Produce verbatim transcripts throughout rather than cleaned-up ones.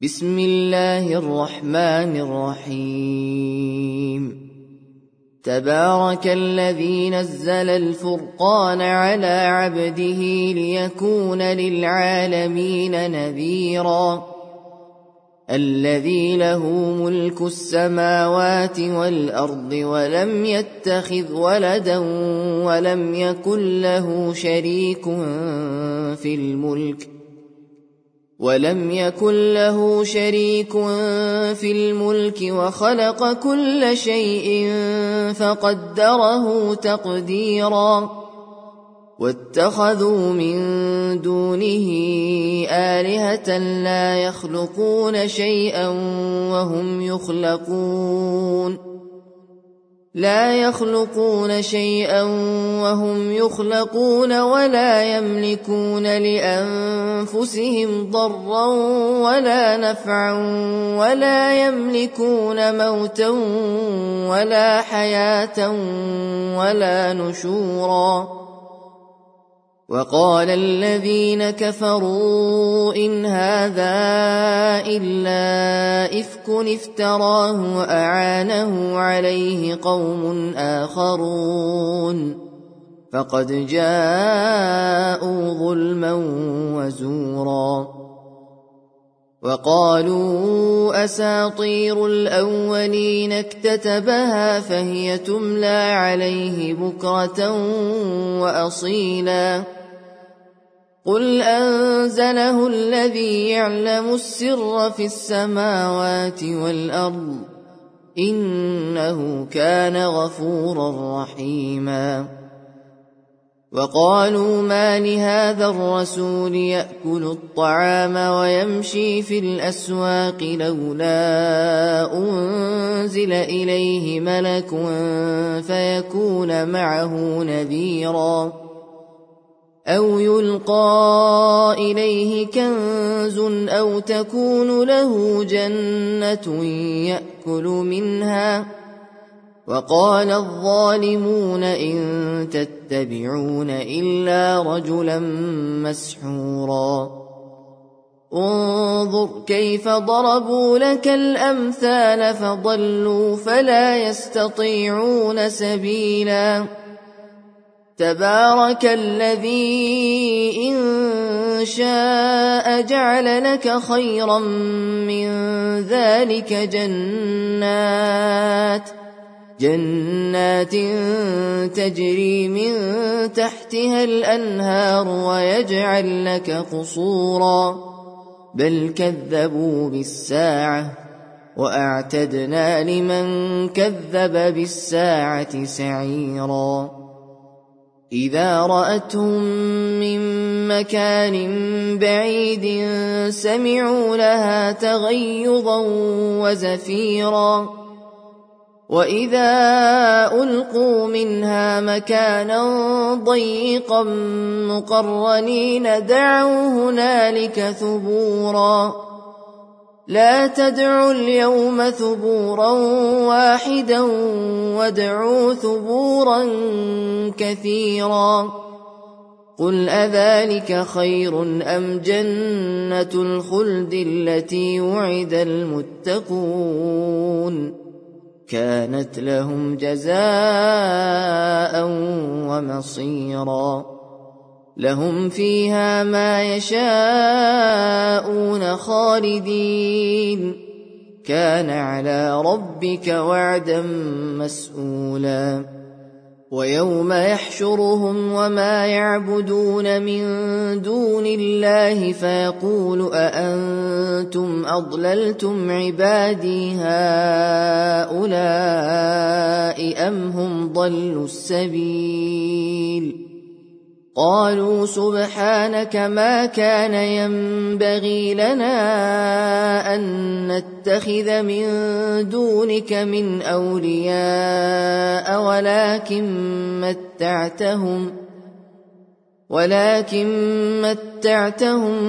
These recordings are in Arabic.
بسم الله الرحمن الرحيم تبارك الذي نزل الفرقان على عبده ليكون للعالمين نذيرا الذي له ملك السماوات والأرض ولم يتخذ ولدا ولم يكن له شريك في الملك ولم يكن له شريك في الملك وخلق كل شيء فقدره تقديرا واتخذوا من دونه آلهة لا يخلقون شيئا وهم يخلقون لا يخلقون شيئا وهم يخلقون ولا يملكون لأنفسهم ضرا ولا نفعا ولا يملكون موتا ولا حياة ولا نشورا وقال الذين كفروا إن هذا إلا إفك افتراه وأعانه عليه قوم آخرون فقد جاءوا ظلما وزورا وقالوا أساطير الأولين اكتتبها فهي تملى عليه بكرة وأصيلا قل أنزله الذي يعلم السر في السماوات والأرض إنه كان غفورا رحيما وقالوا ما لهذا الرسول يأكل الطعام ويمشي في الأسواق لولا أنزل إليه ملك فيكون معه نذيرا أو يلقى إليه كنز أو تكون له جنة يأكل منها وقال الظالمون إن تتبعون إلا رجلا مسحورا انظر كيف ضربوا لك الأمثال فضلوا فلا يستطيعون سبيلا تبارك الذي إن شاء جعل لك خيرا من ذلك جنات جنات تجري من تحتها الأنهار ويجعل لك قصورا بل كذبوا بالساعة وأعتدنا لمن كذب بالساعة سعيرا إذا رأتهم من مكان بعيد سمعوا لها تغيظا وزفيرا وإذا ألقوا منها مكانا ضيقا مقرنين دعوا هنالك ثبورا لا تدعوا اليوم ثبورا واحدا وادعوا ثبورا كثيرا قل أذلك خير أم جنة الخلد التي وعد المتقون كانت لهم جزاء ومصيرا لهم فيها ما يشاءون خالدين كان على ربك وعدا مسئولا ويوم يحشرهم وما يعبدون من دون الله فيقول أأنتم أضللتم عبادي هؤلاء أم هم ضلوا السبيل قالوا سبحانك ما كان ينبغي لنا أن نتخذ من دونك من أولياء ولكن متعتهم ولكن متعتهم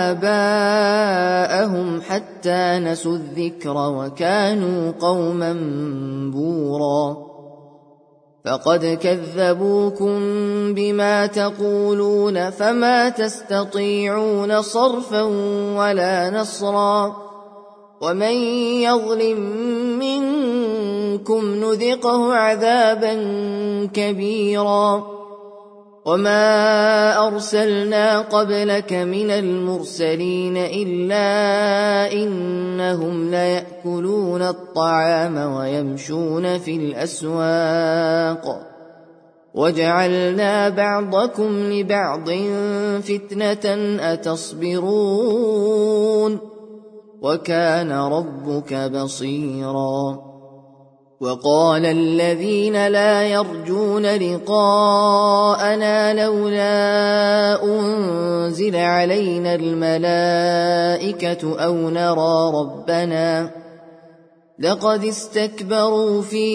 وآباءهم حتى نسوا الذكر وكانوا قوما بورا فقد كذبوكم بما تقولون فما تستطيعون صرفا ولا نصرا ومن يظلم منكم نذقه عذابا كبيرا وما أرسلنا قبلك من المرسلين إلا إنهم ليأكلون الطعام ويمشون في الأسواق وجعلنا بعضكم لبعض فتنة أتصبرون وكان ربك بصيرا وقال الذين لا يرجون لقاءنا لولا أنزل علينا الملائكة أو نرى ربنا لقد استكبروا في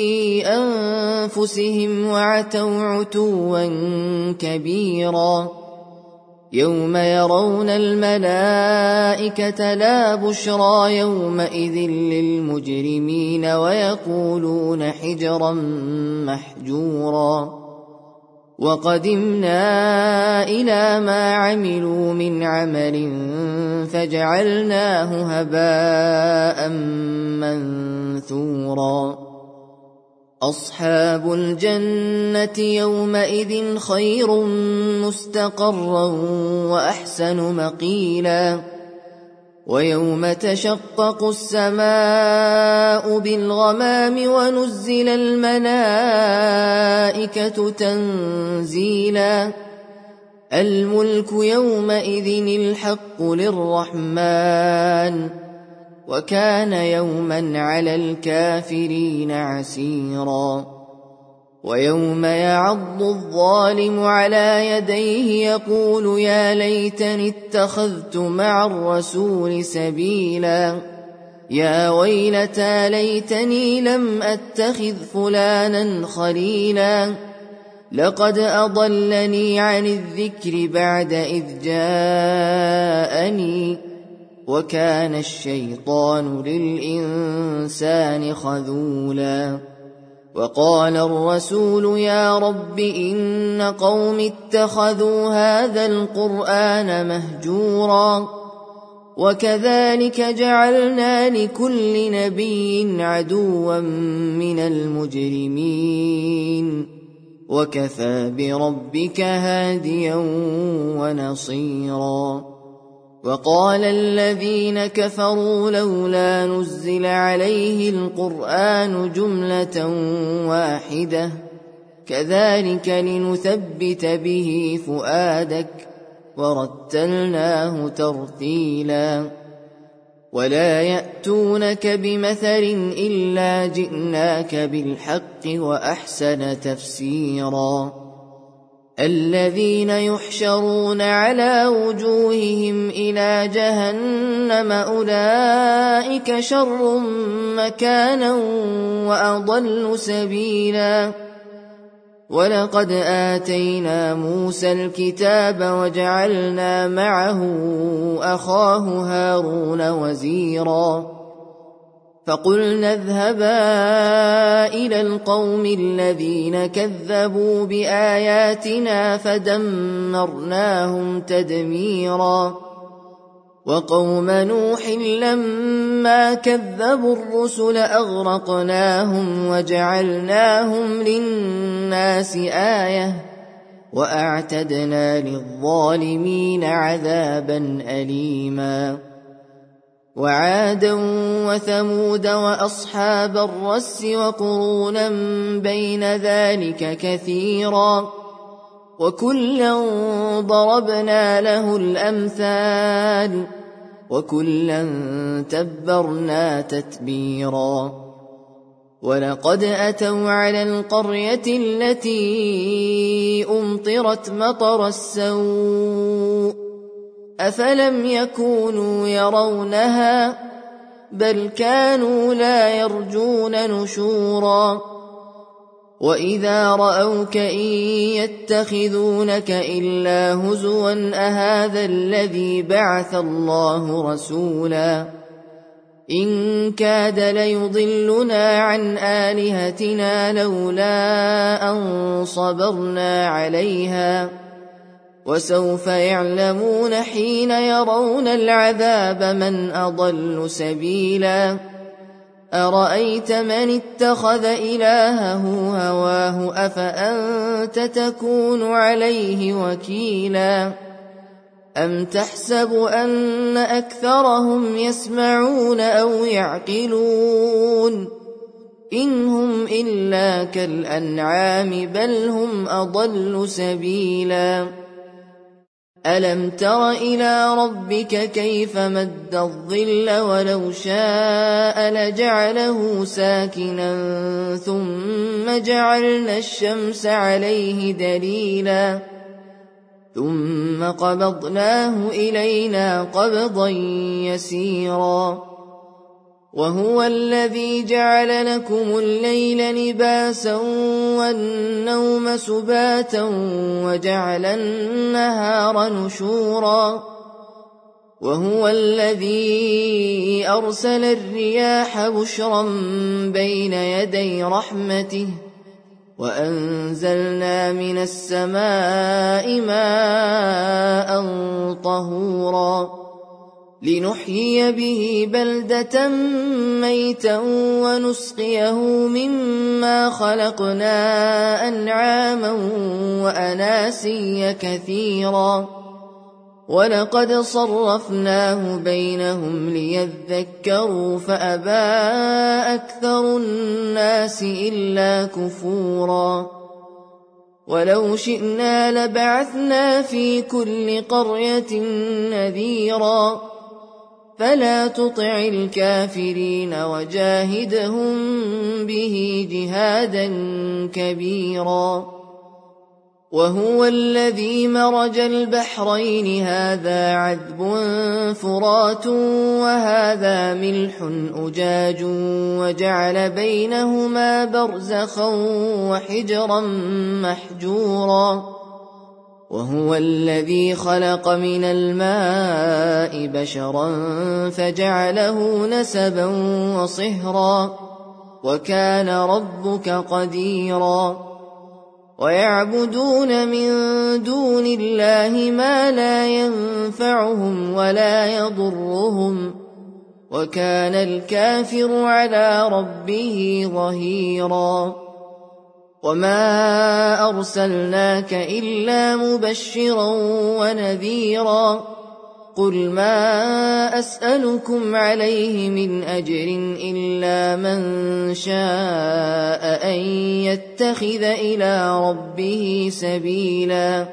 أنفسهم وعتوا عتوا كبيرا يوم يرون الملائكة لا بشرى يومئذ للمجرمين ويقولون حجرا محجورا وقدمنا إلى ما عملوا من عمل فجعلناه هباء منثورا أصحاب الجنة يومئذ خير مستقرا وأحسن مقيلا ويوم تشقق السماء بالغمام ونزل الملائكة تنزيلا الملك يومئذ الحق للرحمن وكان يوما على الكافرين عسيرا ويوم يعض الظالم على يديه يقول يا ليتني اتخذت مع الرسول سبيلا يا ويلتى ليتني لم أتخذ فلانا خليلا لقد أضلني عن الذكر بعد إذ جاءني وكان الشيطان للإنسان خذولا وقال الرسول يا رب إن قوم اتخذوا هذا القرآن مهجورا وكذلك جعلنا لكل نبي عدوا من المجرمين وكفى بربك هاديا ونصيرا وقال الذين كفروا لولا نزل عليه القرآن جملة واحدة كذلك لنثبت به فؤادك ورتلناه ترتيلا ولا يأتونك بمثل إلا جئناك بالحق وأحسن تفسيرا الذين يحشرون على وجوههم إلى جهنم أولئك شر مكانا وأضل سبيلا ولقد آتينا موسى الكتاب وجعلنا معه أخاه هارون وزيرا فقلنا اذهبا إلى القوم الذين كذبوا بآياتنا فدمرناهم تدميرا وقوم نوح لما كذبوا الرسل أغرقناهم وجعلناهم للناس آية وأعتدنا للظالمين عذابا أليما وعادا وثمود وأصحاب الرس وقرونا بين ذلك كثيرا وكلا ضربنا له الأمثال وكلا تبرنا تتبيرا ولقد أتوا على القرية التي أمطرت مطر السوء أفلم يكونوا يرونها بل كانوا لا يرجون نشورا وإذا رأوك إن يتخذونك إلا هزوا أهذا الذي بعث الله رسولا إن كاد ليضلنا عن آلهتنا لولا أن صبرنا عليها وسوف يعلمون حين يرون العذاب من أضل سبيلا أرأيت من اتخذ إلهه هواه أفأنت تكون عليه وكيلا أم تحسب أن أكثرهم يسمعون أو يعقلون إن هم إلا كالأنعام بل هم أضل سبيلا ألم تر إلى ربك كيف مد الظل ولو شاء لجعله ساكنا ثم جعلنا الشمس عليه دليلا ثم قبضناه إلينا قبضا يسيرا وهو الذي جعل لكم الليل لباسا والنوم سباتا وجعل النهار نشورا وهو الذي أرسل الرياح بشرا بين يدي رحمته وأنزلنا من السماء ماء طهورا لنحيي به بلدة ميتا ونسقيه مما خلقنا أنعاما وأناسيا كثيرا ولقد صرفناه بينهم ليذكروا فأبى أكثر الناس إلا كفورا ولو شئنا لبعثنا في كل قرية نذيرا فلا تطع الكافرين وجاهدهم به جهادا كبيرا وهو الذي مرج البحرين هذا عذب فرات وهذا ملح أجاج وجعل بينهما برزخا وحجرا محجورا وهو الذي خلق من الماء بشرا فجعله نسبا وصهرا وكان ربك قديرا ويعبدون من دون الله ما لا ينفعهم ولا يضرهم وكان الكافر على ربه ظهيرا وما أرسلناك إلا مبشرا ونذيرا قل ما أسألكم عليه من أجر إلا من شاء أن يتخذ إلى ربه سبيلا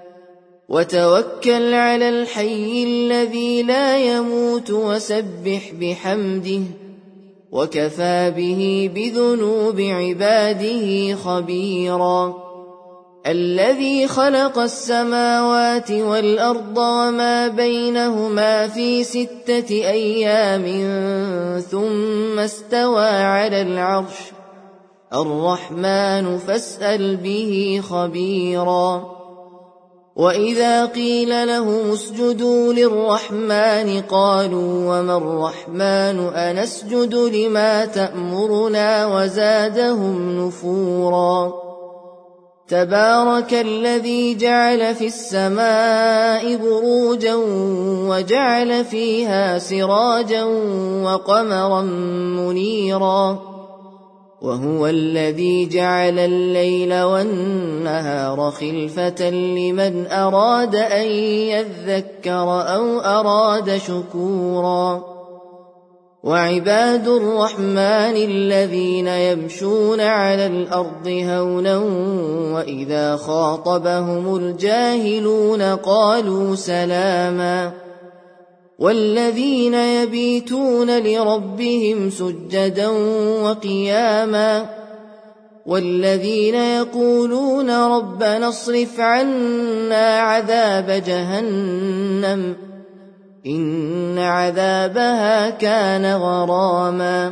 وتوكل على الحي الذي لا يموت وسبح بحمده وكفى به بذنوب عباده خبيرا الذي خلق السماوات والأرض وما بينهما في ستة أيام ثم استوى على العرش الرحمن فاسأل به خبيرا وإذا قيل لهم اسجدوا للرحمن قالوا وما الرحمن أنسجد لما تأمرنا وزادهم نفورا تبارك الذي جعل في السماء بروجا وجعل فيها سراجا وقمرا منيرا وهو الذي جعل الليل والنهار خلفة لمن أراد أن يذكر أو أراد شكورا وعباد الرحمن الذين يمشون على الأرض هونا وإذا خاطبهم الجاهلون قالوا سلاما والذين يبيتون لربهم سجدا وقياما والذين يقولون ربنا اصرف عنا عذاب جهنم إن عذابها كان غراما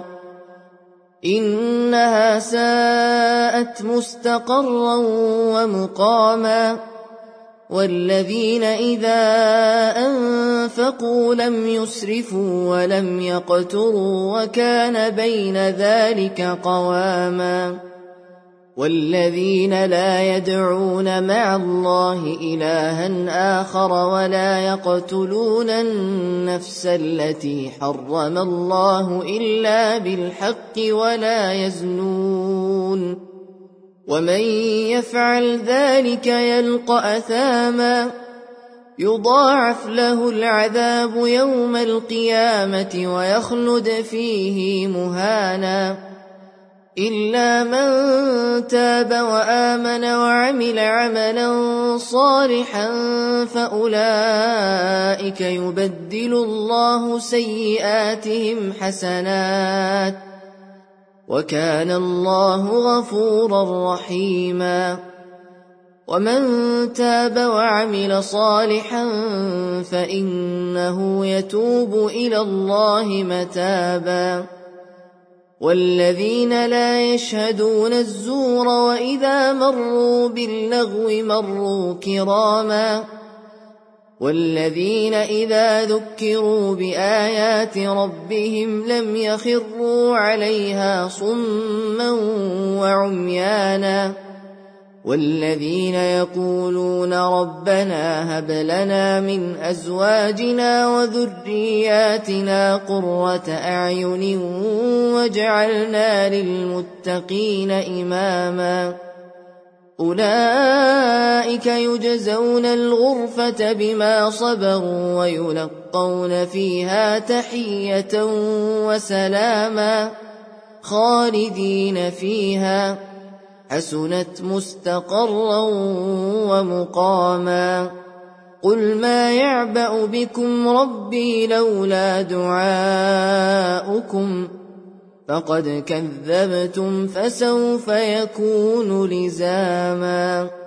إنها ساءت مستقرا ومقاما والذين إذا أنفقوا لم يسرفوا ولم يقتروا وكان بين ذلك قواما والذين لا يدعون مع الله إلها آخر ولا يقتلون النفس التي حرم الله إلا بالحق ولا يزنون ومن يفعل ذلك يلقى أثاما يضاعف له العذاب يوم القيامة ويخلد فيه مهانا إلا من تاب وآمن وعمل عملا صالحا فأولئك يبدل الله سيئاتهم حسنات وكان الله غفورا رحيما ومن تاب وعمل صالحا فإنه يتوب إلى الله متابا والذين لا يشهدون الزور وإذا مروا باللغو مروا كراما والذين إذا ذكروا بآيات ربهم لم يخروا عليها صما وعميانا والذين يقولون ربنا هب لنا من أزواجنا وذرياتنا قرة أعين واجعلنا للمتقين إماما أولئك يجزون الغرفة بما صبروا ويلقون فيها تحية وسلاما خالدين فيها حسنت مستقرا ومقاما قل ما يعبأ بكم ربي لولا دعاؤكم فقد كذبتم فسوف يكون لزاما